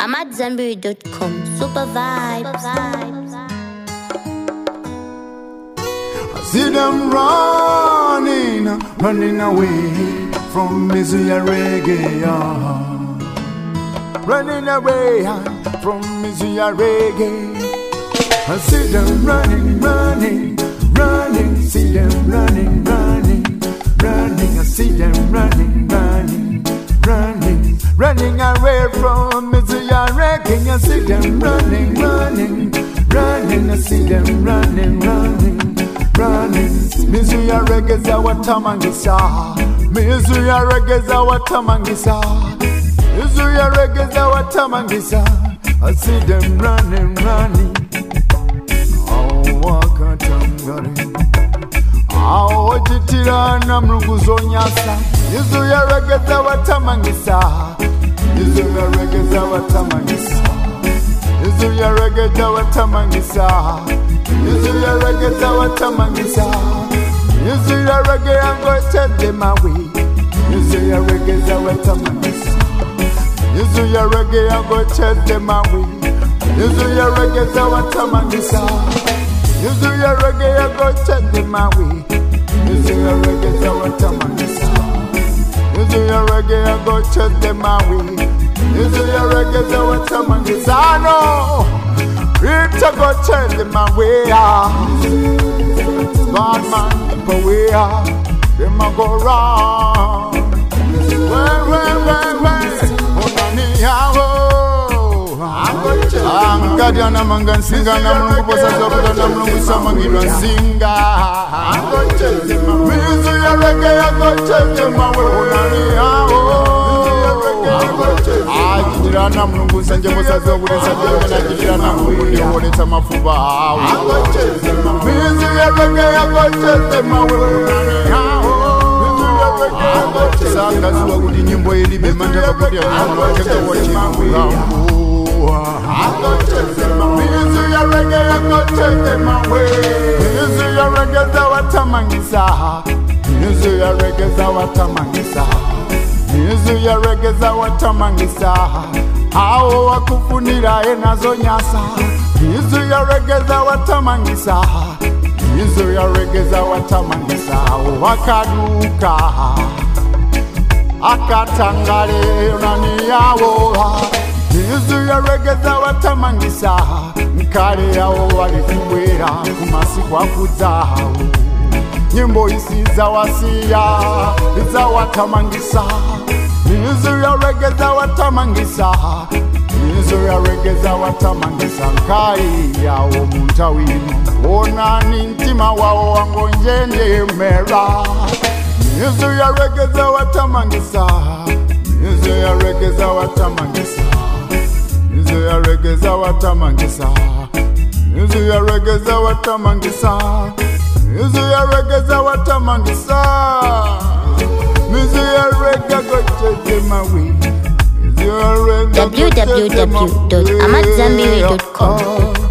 AmadZanbury.com. Super vibes. I see them running away from Mizuya Reggae. Running away from Mizuya Reggae. I see them running, see them running, I see them running, running away from Mizuya Reggae. I see them running, I see them running. Mizuya Reggae zawa tamangisa, Mizuya Reggae zawa tamangisa, Mizuya Reggae zawa tamangisa. I see them running. Awo jitirana mrunguzo nyasa, Mizuya Reggae zawa tamangisa, Mizuya Reggae zawa tamangisa, Mizuya Reggae zawa tamangisa, Mizuya Reggae zawa tamangisa, Mizuya Reggae ango chende mawi, Mizuya Reggae zawa tamangisa, Mizuya Reggae ango chende mawi, Mizuya Reggae zawa tamangisa, Mizuya Reggae ango chende mawi, Mizuya Reggae zawa tamangisa, Mizuya Reggae ango chende mawi, Mizuya Reggae zawa tamangisa. No, it's a go change my way. Bad man, people way. Them a go wrong. Angadiana mangan singa na mungu posa zokuta na mungu samangirwa singa. Mizuya Reggae ya go change my way. Ajirana mungu sanje posa zokuta sanje na ajirana mungu ndi woleta mafuba hawo. Mizuya Reggae ya go change my way. Sanga zuwa kuti nyimbo ili memanda kuti anawacheka wachimangu. Mizuya Reggae ya go change my way. Mizuya Reggae zawa tamangisa, Mizuya Reggae zawa tamangisa, Mizuya Reggae zawa tamangisa. Awo wakufunira enazo nyasa, Mizuya Reggae zawa tamangisa, Mizuya Reggae zawa tamangisa. Wakaduka akatangale nani yawo, Mizuya Reggae zawa tamangisa. Nkale yawo walifubwera kumasiku akudzawo. Nyimbo isi zawasiya zawatamangisa, Mizuya Reggae zawatamangisa, Mizuya Reggae zawatamangisa. Nkai yawo muntawino onani ntima wawo wangonjendemera. Mizuya Reggae zawatamangisa, Mizuya Reggae zawatamangisa, Mizuya Reggae zawatamangisa, Mizuya Reggae zawatamangisa, Mizuya Reggae zawatamangisa. Mizuya Reggae go change my way. Mizuya Reggae www.amadzanbury.com.